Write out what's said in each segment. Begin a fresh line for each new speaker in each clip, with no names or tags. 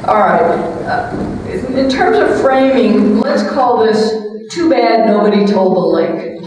All right. In terms of framing, let's call this "Too Bad Nobody Told the Lake."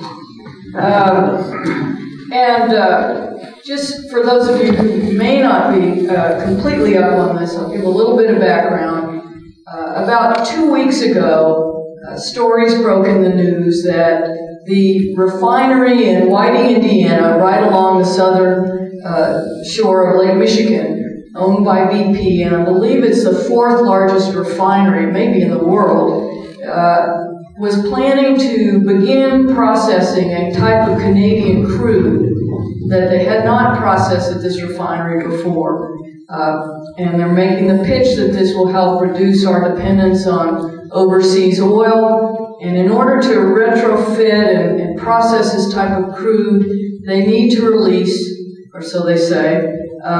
Just for those of you who may not be completely up on this, I'll give a little bit of background. About 2 weeks ago, stories broke in the news that the refinery in Whiting, Indiana, right along the southern shore of Lake Michigan, owned by BP, and I believe it's the 4th largest refinery, maybe in the world, was planning to begin processing a type of Canadian crude that they had not processed at this refinery before. And they're making the pitch that this will help reduce our dependence on overseas oil. And in order to retrofit and process this type of crude, they need to release, or so they say,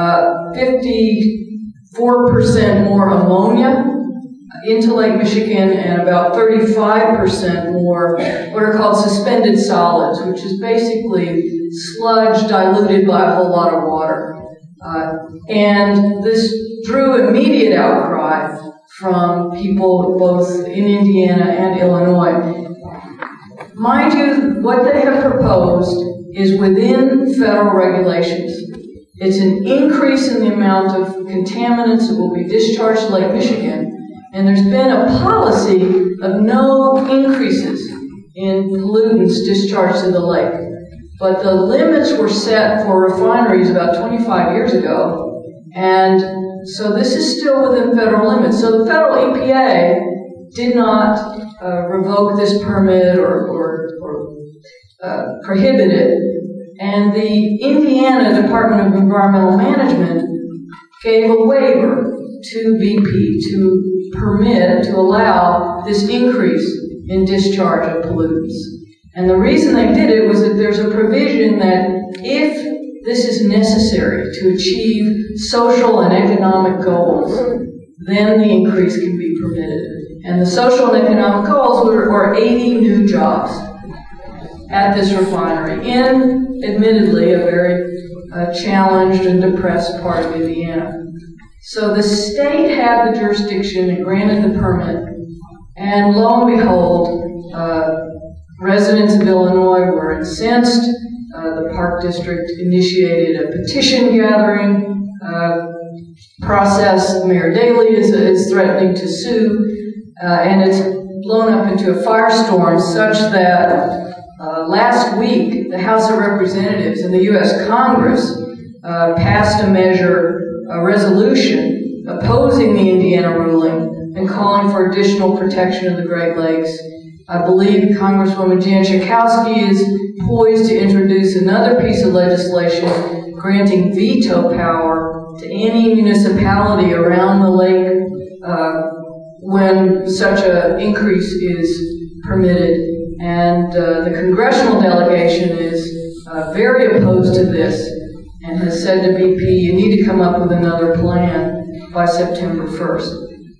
54% more ammonia into Lake Michigan and about 35% more what are called suspended solids, which is basically sludge diluted by a whole lot of water. And this drew immediate outcry from people both in Indiana and Illinois. Mind you, what they have proposed is within federal regulations. It's an increase in the amount of contaminants that will be discharged to Lake Michigan, and there's been a policy of no increases in pollutants discharged to the lake. But the limits were set for refineries about 25 years ago, and so this is still within federal limits. So the federal EPA did not revoke this permit or prohibit it. And the Indiana Department of Environmental Management gave a waiver to BP to allow this increase in discharge of pollutants. And the reason they did it was that there's a provision that if this is necessary to achieve social and economic goals, then the increase can be permitted. And the social and economic goals were 80 new jobs at this refinery in, admittedly, a very challenged and depressed part of Indiana. So the state had the jurisdiction and granted the permit, and lo and behold, residents of Illinois were incensed. The Park District initiated a petition gathering process. Mayor Daley is threatening to sue, and it's blown up into a firestorm such that last week, the House of Representatives and the U.S. Congress passed a resolution opposing the Indiana ruling and calling for additional protection of the Great Lakes. I believe Congresswoman Jan Schakowsky is poised to introduce another piece of legislation granting veto power to any municipality around the lake when such an increase is permitted. And the congressional delegation is very opposed to this and has said to BP, you need to come up with another plan by September 1st.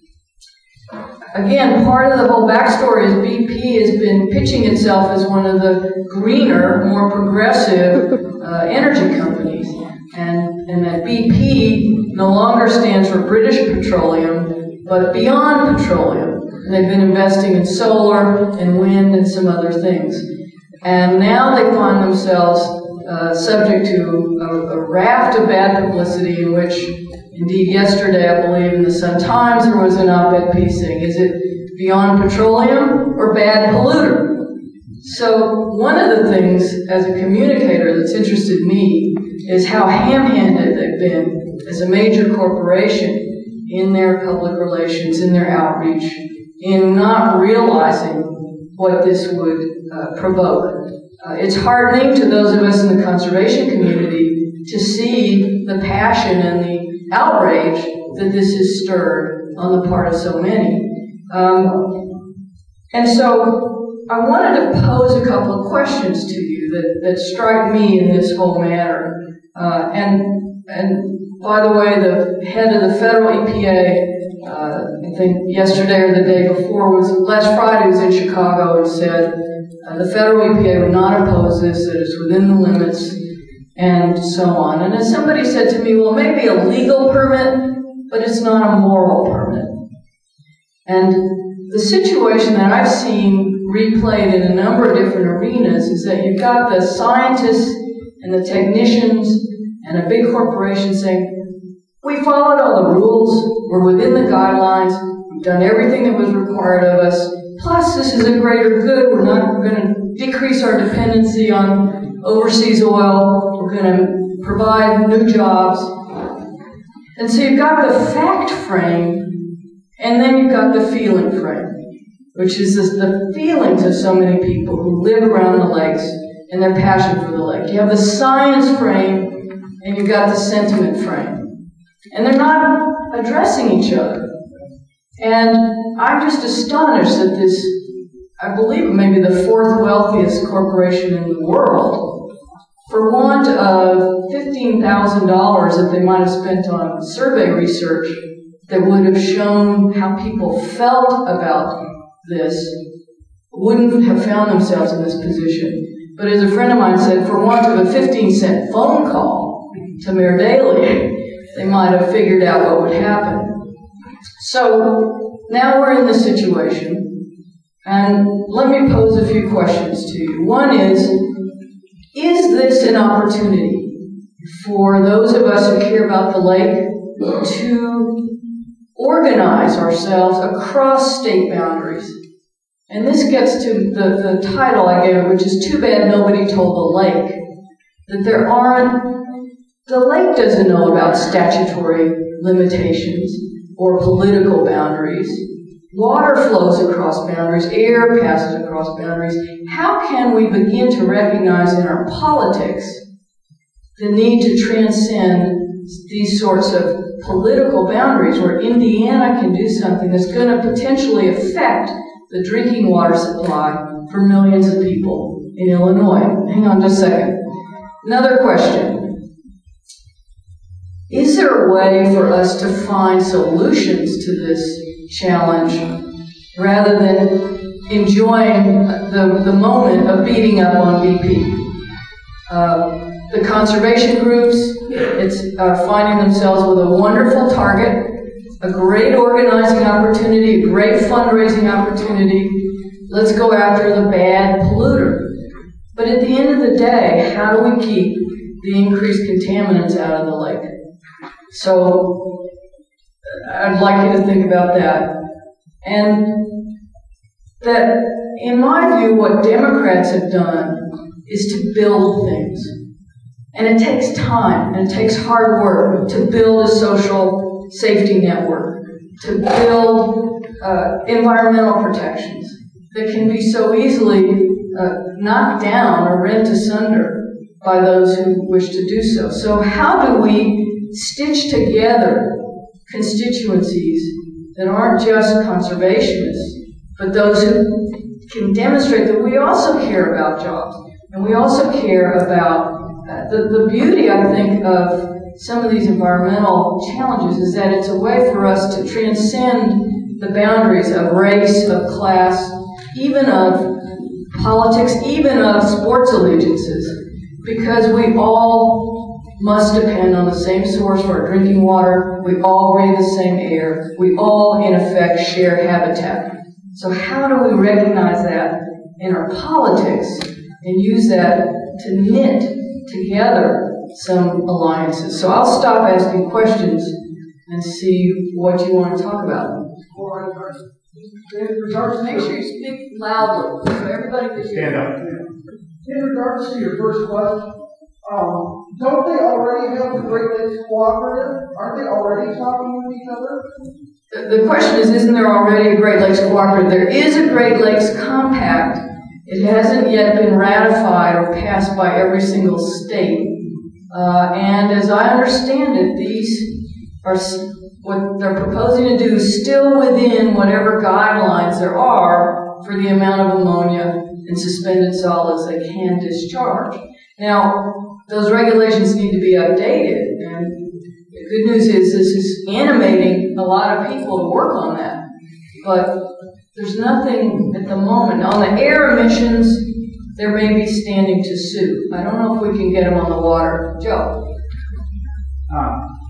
Again, part of the whole backstory is BP has been pitching itself as one of the greener, more progressive energy companies, and that BP no longer stands for British Petroleum, but Beyond Petroleum. And they've been investing in solar and wind and some other things. And now they find themselves subject to a raft of bad publicity in which, indeed yesterday, I believe in the Sun-Times, there was an op-ed piece saying, is it Beyond Petroleum or bad polluter? So one of the things as a communicator that's interested me is how ham-handed they've been as a major corporation in their public relations, in their outreach, in not realizing what this would provoke. It's heartening to those of us in the conservation community to see the passion and the outrage that this has stirred on the part of so many. And so I wanted to pose a couple of questions to you that strike me in this whole matter. And by the way, the head of the federal EPA, I think yesterday or the day before, last Friday was in Chicago and said the federal EPA would not oppose this, that it's within the limits, and so on. And as somebody said to me, well, maybe a legal permit but it's not a moral permit. And the situation that I've seen replayed in a number of different arenas is that you've got the scientists and the technicians and a big corporation saying, we followed all the rules, we're within the guidelines, we've done everything that was required of us, plus this is a greater good, we're not going to decrease our dependency on overseas oil, we're going to provide new jobs. And so you've got the fact frame, and then you've got the feeling frame, which is the feelings of so many people who live around the lakes and their passion for the lake. You have the science frame, and you've got the sentiment frame. And they're not addressing each other. And I'm just astonished that this, I believe maybe the fourth wealthiest corporation in the world, for want of $15,000 that they might have spent on survey research that would have shown how people felt about this, wouldn't have found themselves in this position. But as a friend of mine said, for want of a 15-cent phone call to Mayor Daley, they might have figured out what would happen. So now we're in this situation, and let me pose a few questions to you. One is this an opportunity for those of us who care about the lake to organize ourselves across state boundaries? And this gets to the title I gave it, which is Too Bad Nobody Told the Lake. That the lake doesn't know about statutory limitations or political boundaries. Water flows across boundaries, air passes across boundaries. How can we begin to recognize in our politics the need to transcend these sorts of political boundaries where Indiana can do something that's going to potentially affect the drinking water supply for millions of people in Illinois? Hang on just a second. Another question. Is there a way for us to find solutions to this challenge rather than enjoying the moment of beating up on BP? The conservation groups are finding themselves with a wonderful target, a great organizing opportunity, a great fundraising opportunity. Let's go after the bad polluter. But at the end of the day, how do we keep the increased contaminants out of the lake? So I'd like you to think about that. And that, in my view, what Democrats have done is to build things. And it takes time, and it takes hard work to build a social safety network, to build environmental protections that can be so easily knocked down or rent asunder by those who wish to do so. So how do we stitch together constituencies that aren't just conservationists, but those who can demonstrate that we also care about jobs, and we also care about the beauty, I think, of some of these environmental challenges is that it's a way for us to transcend the boundaries of race, of class, even of politics, even of sports allegiances, because we all must depend on the same source for our drinking water. We all breathe the same air. We all, in effect, share habitat. So how do we recognize that in our politics and use that to knit together some alliances? So I'll stop asking questions and see what you want to talk about. Make sure you speak loudly so everybody can hear.
Stand up.
In regards to your first question, don't they already have the Great Lakes Cooperative? Aren't they already talking with each other?
The question is, isn't there already a Great Lakes Cooperative? There is a Great Lakes Compact. It hasn't yet been ratified or passed by every single state. And as I understand it, these are what they're proposing to do is still within whatever guidelines there are for the amount of ammonia and suspended solids they can discharge. Now, those regulations need to be updated, and the good news is this is animating a lot of people to work on that. But there's nothing at the moment. On the air emissions, there may be standing to sue. I don't know if we can get them on the water. Joe?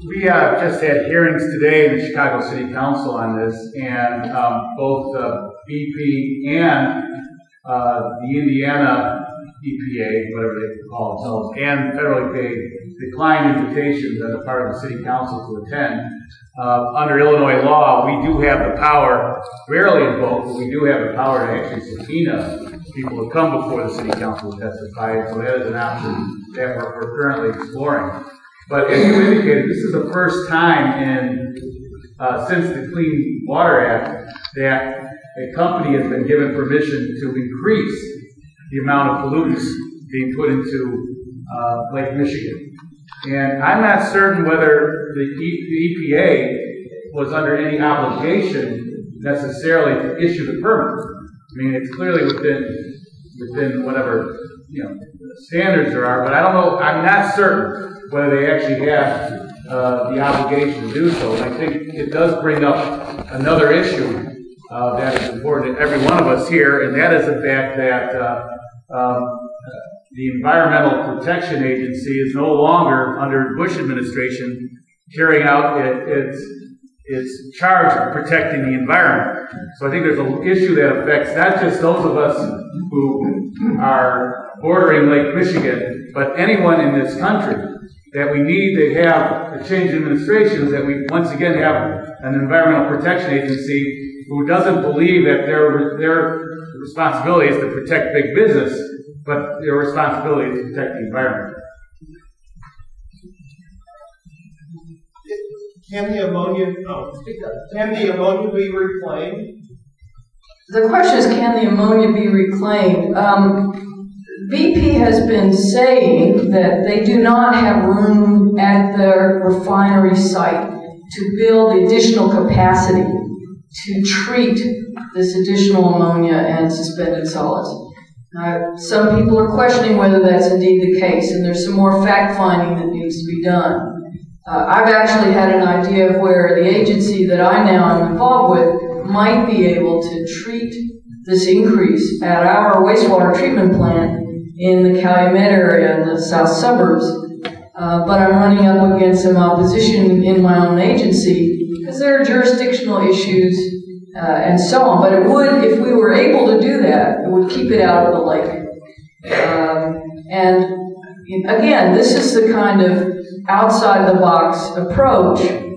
We just had hearings today in the Chicago City Council on this, and both BP and the Indiana EPA, whatever they call themselves, and federally paid declined invitations on the part of the City Council to attend. Under Illinois law, we do have the power, rarely invoked, but we do have the power to actually subpoena people to come before the City Council to testify, so that is an option that we're currently exploring. But as you indicated, this is the first time since the Clean Water Act that a company has been given permission to increase the amount of pollutants being put into Lake Michigan. And I'm not certain whether the EPA was under any obligation necessarily to issue the permit. I mean, it's clearly within whatever standards there are, but I don't know. I'm not certain whether they actually have the obligation to do so. And I think it does bring up another issue that is important to every one of us here, and that is the fact that the Environmental Protection Agency is no longer, under the Bush administration, carrying out its charge of protecting the environment. So I think there's an issue that affects not just those of us who are bordering Lake Michigan, but anyone in this country, that we need to have a change in administration, that we once again have an Environmental Protection Agency who doesn't believe that their responsibility is to protect big business, but their responsibility is to protect the environment.
Can the ammonia be reclaimed?
The question is, can the ammonia be reclaimed? BP has been saying that they do not have room at their refinery site to build additional capacity to treat this additional ammonia and suspended solids. Some people are questioning whether that's indeed the case, and there's some more fact-finding that needs to be done. I've actually had an idea of where the agency that I now am involved with might be able to treat this increase at our wastewater treatment plant in the Calumet area in the south suburbs. But I'm running up against some opposition in my own agency because there are jurisdictional issues and so on. But it would, if we were able to do that, it would keep it out of the lake. And again, this is the kind of outside-the-box approach.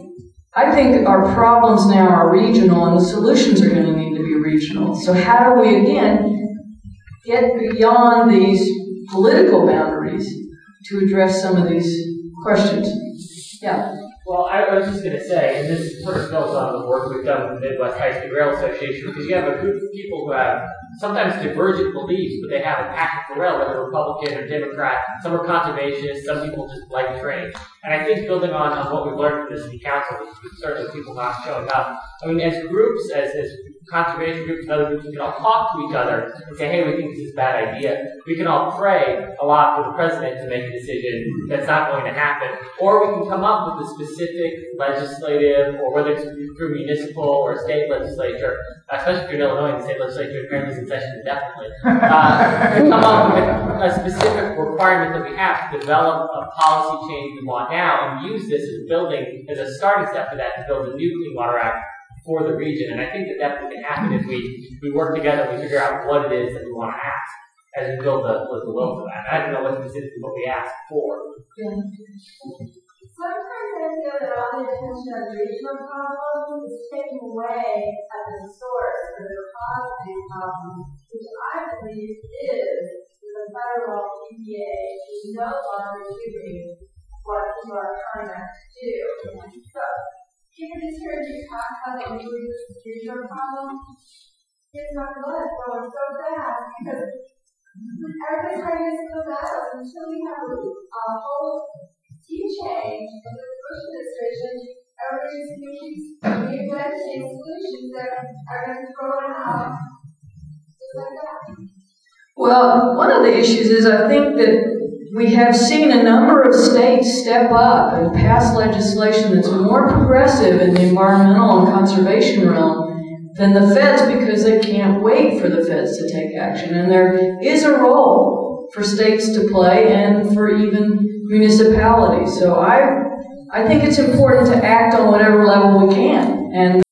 I think our problems now are regional, and the solutions are going to need to be regional. So how do we, again, get beyond these political boundaries to address some of these questions? Yeah.
Well, I was just going to say, and this sort of builds on the work we've done with the Midwest High-Speed Rail Association, because you have a group of people who have sometimes divergent beliefs, but they have a passion for rail, whether Republican or Democrat. Some are conservationists, some people just like trains. And I think building on what we've learned from the City Council, which is certainly people not showing up, I mean, as groups, as conservation groups and other groups, we can all talk to each other and say, hey, we think this is a bad idea. We can all pray a lot for the president to make a decision that's not going to happen. Or we can come up with a specific legislative, or whether it's through municipal or state legislature, especially if you're in Illinois, the state legislature apparently is in session indefinitely, to come up with a specific requirement that we have to develop a policy change we want now and use this as a starting step for that to build a new Clean Water Act for the region. And I think that definitely can happen if we work together and we figure out what it is that we want to ask as we build the will for that. I don't know what specifically what we ask for.
Yeah. Sometimes I feel that all the attention on the regional problem is taken away at the source of the cause of these problems, which I believe is the federal EPA is no longer doing what people are trying to do. So, even just hearing you talk about the regional problem, it's my blood going so fast because everybody's trying to go battles until we have a whole sea change in the Bush administration. Everybody's thinking reinventing solutions that are going to throw it out just like that.
Well, one of the issues is I think that we have seen a number of states step up and pass legislation that's more progressive in the environmental and conservation realm than the feds because they can't wait for the feds to take action. And there is a role for states to play and for even municipalities. So I I think it's important to act on whatever level we can. And